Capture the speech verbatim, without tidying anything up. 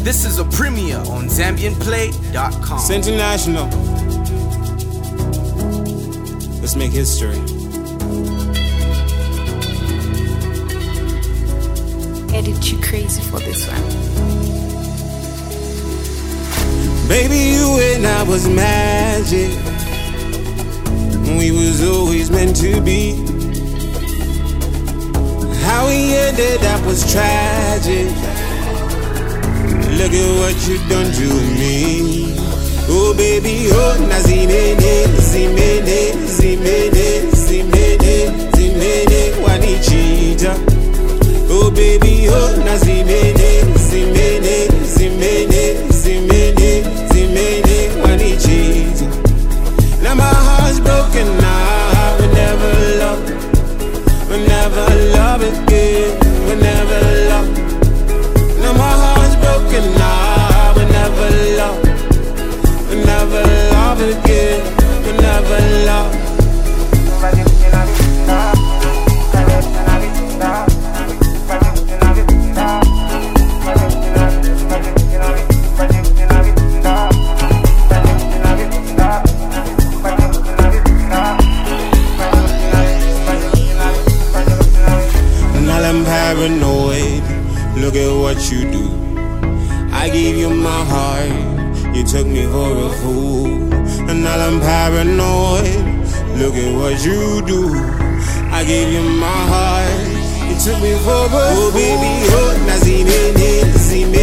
This is a premiere on Zambian Play dot com. It's international. Let's make history. Edit you crazy for this one. Baby, you and I was magic. We was always meant to be. How we ended up was tragic. Look at what you done to me. Oh baby, oh nazimene, zimene, zimene, zimene, zimene, wanichita. Oh baby, oh nazimene, zimene, zimene, zimene, zimene, wanichita. Now my heart's broken, now I will never love, will never love again, will never love. Now my heart's broken, now I will never love, will never love again, will never love. I'm paranoid, look at what you do. I gave you my heart, you took me for a fool. And now I'm paranoid, look at what you do. I gave you my heart, you took me for a fool. Oh baby, oh nazimene, zimene.